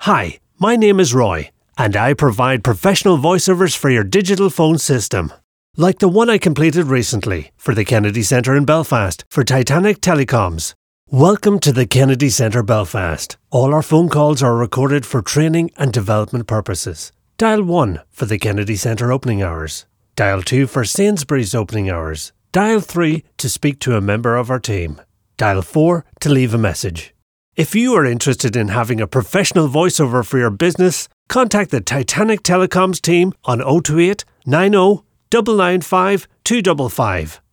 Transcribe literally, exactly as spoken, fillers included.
Hi, my name is Roy, and I provide professional voiceovers for your digital phone system. Like the one I completed recently for the Kennedy Centre in Belfast for Titanic Telecoms. Welcome to the Kennedy Centre Belfast. All our phone calls are recorded for training and development purposes. Dial one for the Kennedy Centre opening hours. Dial two for Sainsbury's opening hours. Dial three to speak to a member of our team. Dial four to leave a message. If you are interested in having a professional voiceover for your business, contact the Titanic Telecoms team on oh two eight, nine oh, nine nine five, two five five.